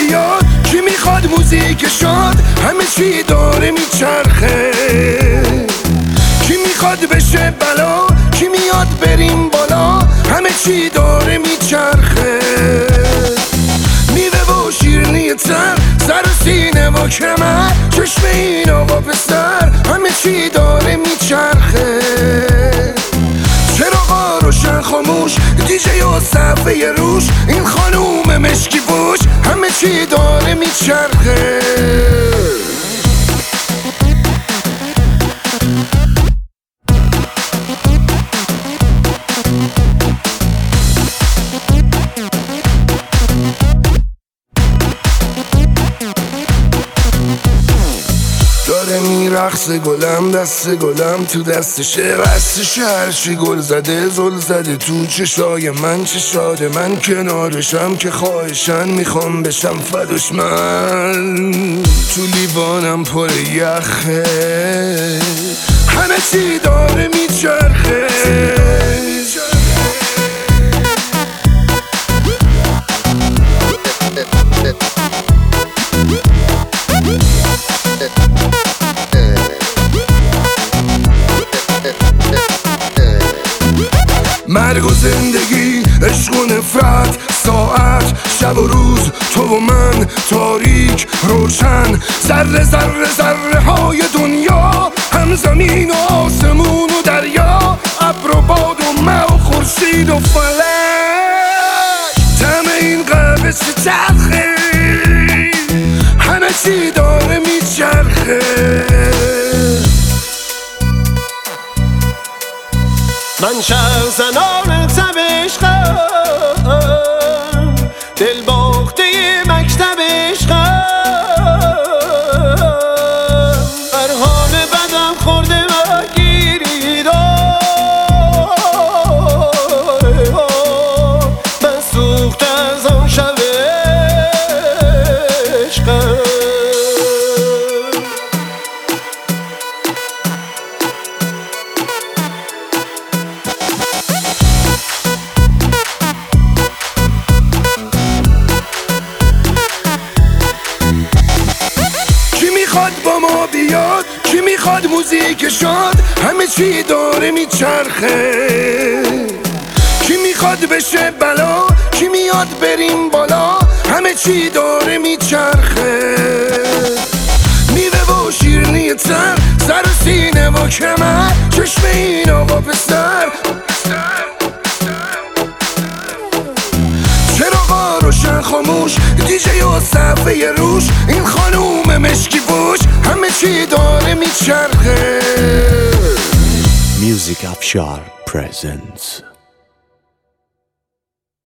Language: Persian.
بیاد؟ کی میخواد موزیک شاد؟ همه چی داره میچرخه. کی میخواد بشه بلا؟ کی میاد بریم بالا؟ همه چی داره میچرخه. میوه و شیرینی تر، سر و سینه و کمر، چشم این آقا پسر، همه چی داره میچرخه. چراغا روشن خاموش، دیجی و صفحه روش، این خانوم مشکی پوش، همه چی داره میچرخه. داره میرقصه گلم، دست گلم تو دستشه، بستش هرچی گل زده زل زده تو چشای من. چه شاده من کنارشم که خواهشن میخوام بشم فداش من. تو لیوانم پر یخه، همه چی داره میچرخه. مرگ و زندگی، عشق و نفرت، ساعت، شب و روز، تو و من، تاریک، روشن، ذره ذره ذره های دنیا، هم زمین و آسمون و دریا، ابر و باد و مه و خورشید و فلک. طعم این قهوه چه تلخه، همه چی داره میچرخه. من شهر زنان تب عشقم، دل باخته مکتب عشقم، هر حال بدم خورده و گیرید. من سوخته از آن شب عشقم. با ما بیاد؟ کی میخواد موزیک شاد؟ همه چی داره میچرخه. کی میخواد بشه بلا؟ کی میاد بریم بالا؟ همه چی داره میچرخه. میوه و شیرینی تر، سر و سینه و کمر، چشم این آقا پسر. چراغا روشن خاموش، دیجی و صفحه روش، این خانوم مشکی پوش، همه چی داره میچرخه. Music Afshar presents